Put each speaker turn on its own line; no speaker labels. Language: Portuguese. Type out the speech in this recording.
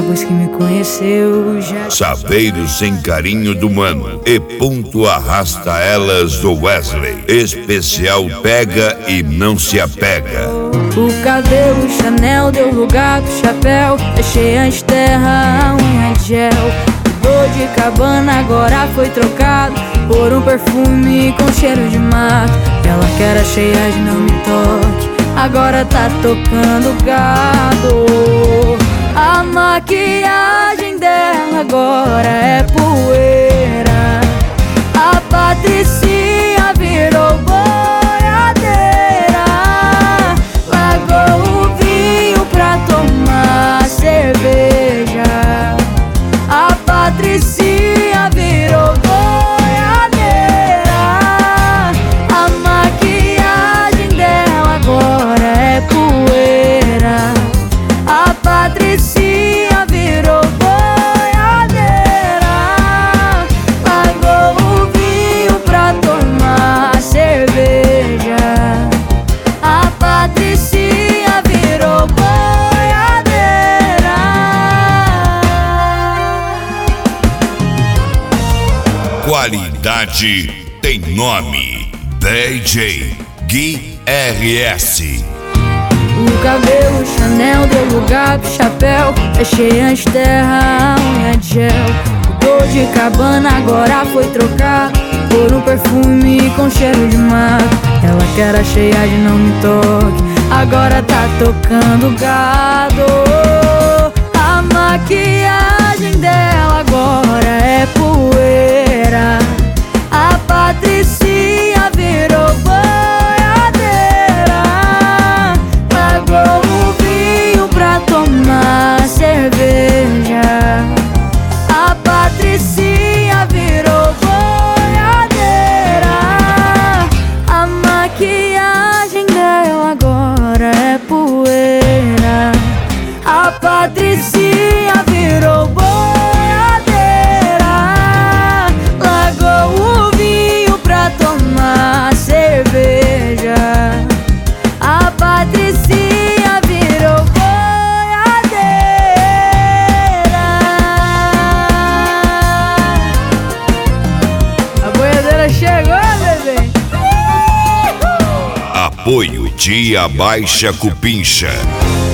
depois que me conheceu já.
Chaveiro sem carinho do mano e ponto arrasta elas do Wesley. Especial pega e não se apega.
O cabelo Chanel deu lugar pro chapéu. Achei antes terra, a unha de gel. O de cabana agora foi trocado por um perfume com cheiro de mato. Ela que era cheia de não me toque, agora tá tocando gado. A maquiagem dela agora é poeira. A Patricinha virou boiadeira. Largou o vinho pra tomar cerveja. A Patricinha virou boiadeira. A maquiagem dela agora é poeira. A Patricinha virou boiadeira. Largou o vinho pra tomar cerveja. A Patricinha virou boiadeira.
Qualidade tem nome. DJ Gui RS.
O cabelo Chanel deu lugar pro chapéu. Achei antes terra, a unha de gel. O dor de cabana agora foi trocado por um perfume com cheiro de mato. Ela que era cheia de não me toque, agora tá tocando gado. A maquiagem dela agora é poeira. A Patricinha virou boiadeira. Largou o vinho pra tomar cerveja. A Patricinha virou boiadeira. A maquiagem dela agora é poeira. A Patricinha virou boiadeira. Largou o vinho pra tomar cerveja. A Patricinha virou boiadeira. A boiadeira chegou, bebê.
Apoio Dia Baixa Cupincha.